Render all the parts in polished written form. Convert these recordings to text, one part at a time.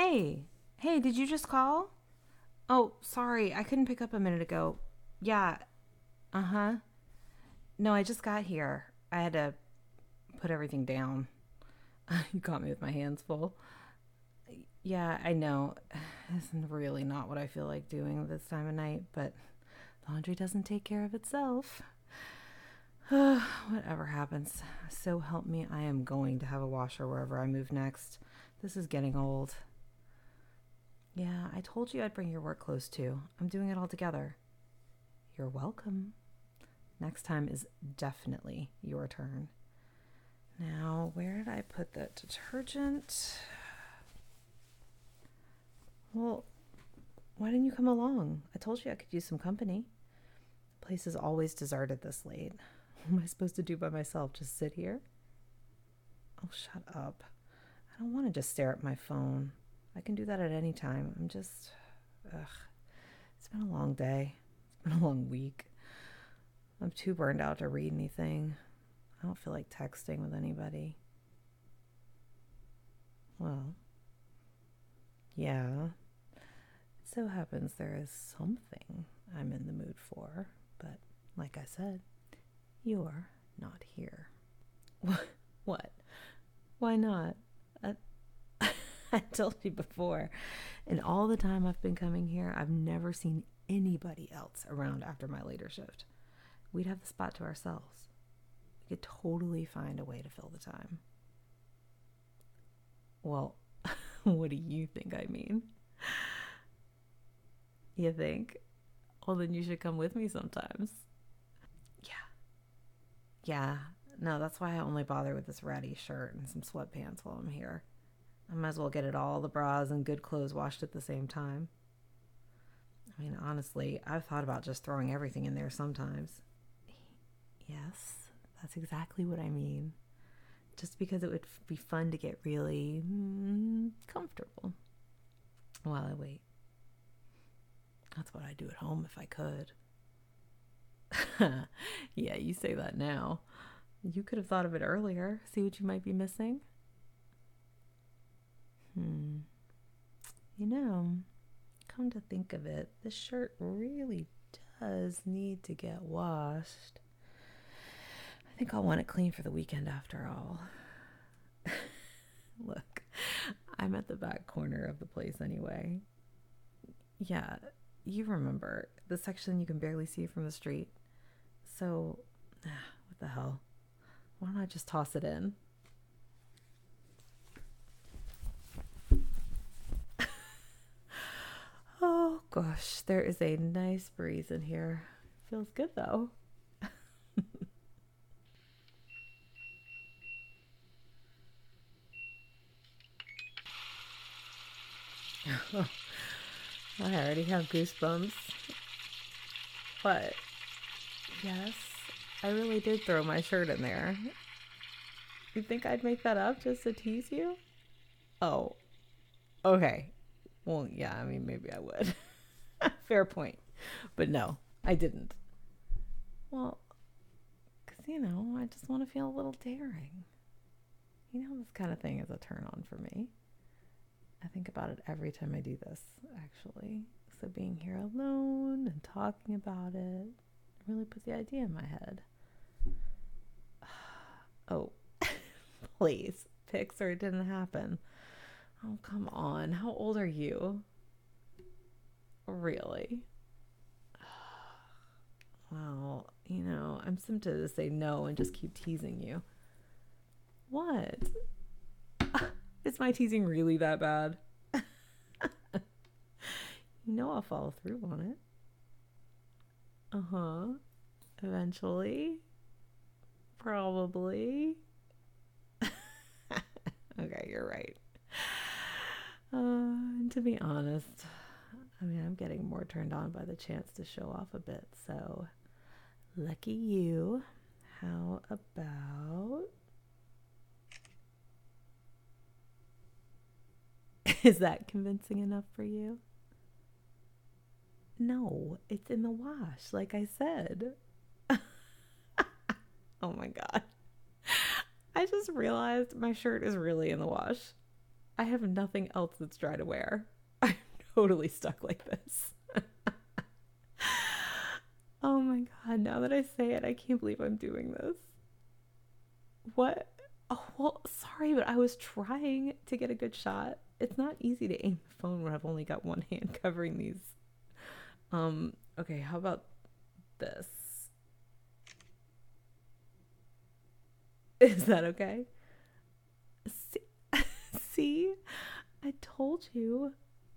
Hey, hey, did you just call? Oh, sorry, I couldn't pick up a minute ago. Yeah, uh huh. No, I just got here. I had to put everything down. You caught me with my hands full. Yeah, I know. It's really not what I feel like doing this time of night, but laundry doesn't take care of itself. Whatever happens. So help me, I am going to have a washer wherever I move next. This is getting old. Yeah, I told you I'd bring your work clothes too. I'm doing it all together. You're welcome. Next time is definitely your turn. Now, where did I put the detergent? Well, why didn't you come along? I told you I could use some company. The place is always deserted this late. What am I supposed to do by myself? Just sit here? Oh, shut up. I don't want to just stare at my phone. I can do that at any time. Ugh. It's been a long day. It's been a long week. I'm too burned out to read anything. I don't feel like texting with anybody. Well, yeah. It so happens there is something I'm in the mood for, but like I said, you're not here. What? Why not? I, I told you before. In all the time I've been coming here, I've never seen anybody else around after my later shift. We'd have the spot to ourselves. We could totally find a way to fill the time. Well, what do you think I mean? You think? Well, then you should come with me sometimes. Yeah. Yeah. No, that's why I only bother with this ratty shirt and some sweatpants while I'm here. I might as well get it all the bras and good clothes washed at the same time. I mean, honestly, I've thought about just throwing everything in there sometimes. Yes, that's exactly what I mean. Just because it would be fun to get really comfortable while I wait. That's what I'd do at home if I could. Yeah, you say that now. You could have thought of it earlier. See what you might be missing? Hmm. You know, come to think of it, this shirt really does need to get washed. I think I'll want it clean for the weekend after all. Look, I'm at the back corner of the place anyway. Yeah, you remember the section you can barely see from the street. So, what the hell? Why don't I just toss it in? Oh gosh, there is a nice breeze in here. Feels good though. I already have goosebumps. What? Yes, I really did throw my shirt in there. You think I'd make that up just to tease you? Oh, okay. Well, yeah, I mean, maybe I would. Fair point. But no, I didn't. Well, because, I just want to feel a little daring. This kind of thing is a turn on for me. I think about it every time I do this, actually. So being here alone and talking about it really puts the idea in my head. Oh, please. Pics or it didn't happen. Oh, come on. How old are you? Really? Well, I'm tempted to say no and just keep teasing you. What? Is my teasing really that bad? I'll follow through on it. Uh huh. Eventually. Probably. Okay, you're right. And to be honest, I mean, I'm getting more turned on by the chance to show off a bit, so lucky you. How about. Is that convincing enough for you? No, it's in the wash, like I said. Oh my god. I just realized my shirt is really in the wash. I have nothing else that's dry to wear. I'm totally stuck like this. Oh my God, now that I say it, I can't believe I'm doing this. What? Oh, well, sorry, but I was trying to get a good shot. It's not easy to aim the phone when I've only got one hand covering these. Okay, how about this? Is that okay? See, see? I told you.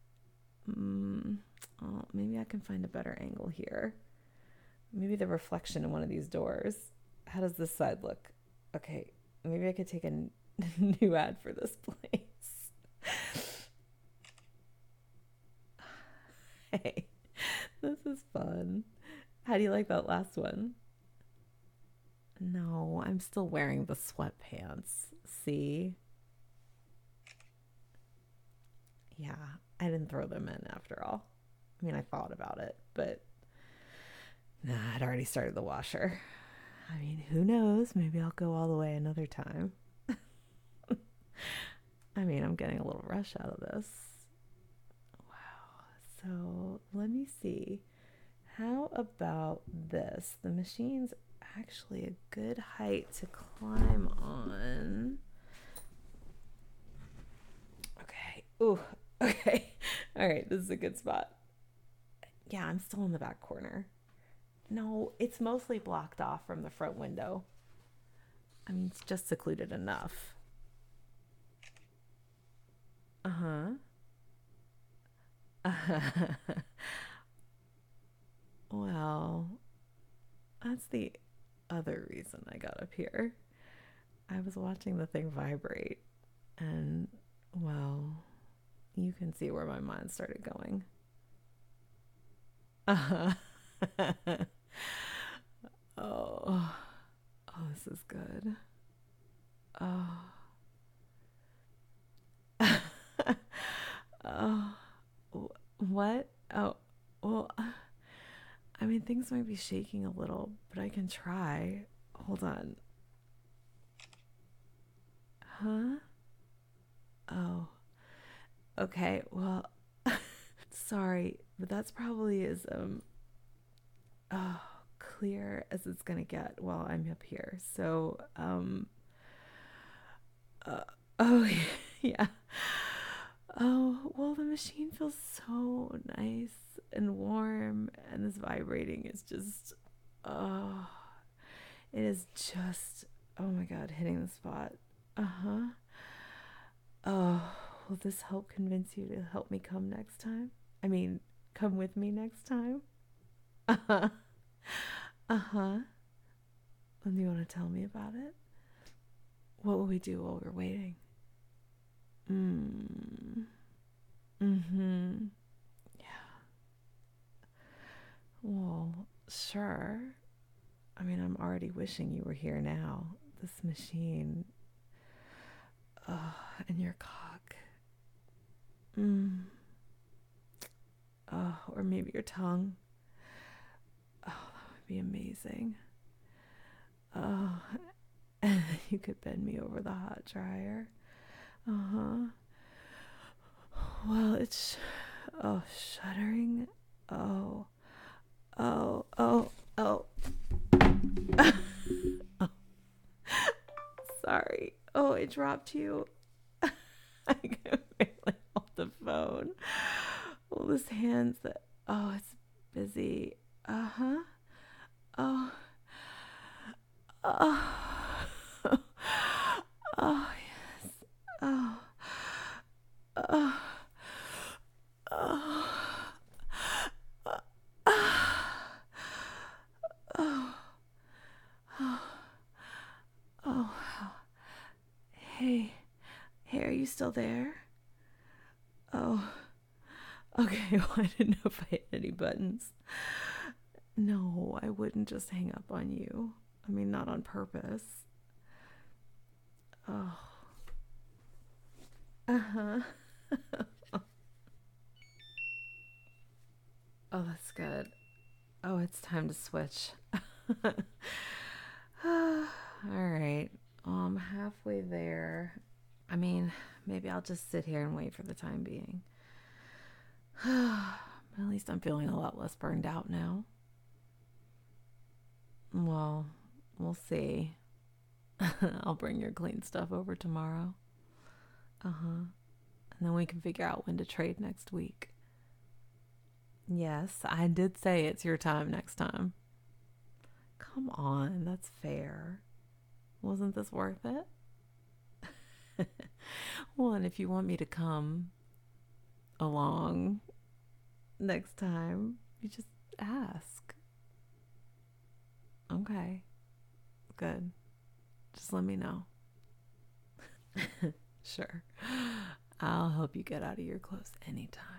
Oh, maybe I can find a better angle here. Maybe the reflection in one of these doors. How does this side look? Okay, maybe I could take a new ad for this place. Hey, this is fun. How do you like that last one? No, I'm still wearing the sweatpants. See? Yeah, I didn't throw them in after all. I mean, I thought about it, but nah, I'd already started the washer. I mean, who knows? Maybe I'll go all the way another time. I mean, I'm getting a little rush out of this. Wow. So let me see. How about this? The machine's actually a good height to climb on. Okay. Ooh. Okay. All right. This is a good spot. Yeah, I'm still in the back corner. No, it's mostly blocked off from the front window. I mean, it's just secluded enough. Uh huh. Well, that's the other reason I got up here. I was watching the thing vibrate, and well, you can see where my mind started going. Uh huh. Oh, oh, this is good. Oh, oh, what? Oh, well, I mean, things might be shaking a little, but I can try. Hold on. Huh? Oh, okay. Well, sorry, but that's probably as oh, clear as it's gonna get while I'm up here. So, uh, oh yeah. Oh, well, the machine feels so nice and warm, and this vibrating is just, oh, it is just, oh my God, hitting the spot. Uh huh. Oh, will this help convince you to help me come next time? I mean, come with me next time? Uh huh. Uh huh. And you want to tell me about it? What will we do while we're waiting? Mm. Mm hmm. Yeah. Well, sure. I mean, I'm already wishing you were here now. This machine. Oh, and your cock. Mm. Oh, or maybe your tongue. Oh, that would be amazing. Oh, and you could bend me over the hot dryer. Uh huh. Well, it's. Oh, shuddering. Oh, oh, oh, oh. Oh, sorry. Oh, I dropped you. I can barely hold the phone. Well, this hand's that. Oh, it's busy. Uh huh. Oh. Oh. Oh, yes. Oh. Oh. Oh. Oh. Oh. Oh. Hey. Hey, are you still there? Oh. Okay, well, I didn't know if I hit any buttons. No, I wouldn't just hang up on you. I mean, not on purpose. Oh. Uh huh. Oh, that's good. Oh, it's time to switch. All right. Halfway there. I mean, maybe I'll just sit here and wait for the time being. At least I'm feeling a lot less burned out now. Well, we'll see. I'll bring your clean stuff over tomorrow. And then we can figure out when to trade next week. Yes, I did say it's your time next time. Come on, that's fair. Wasn't this worth it? Well, and if you want me to come along next time, you just ask. Okay, good. Just let me know. Sure. I'll help you get out of your clothes anytime.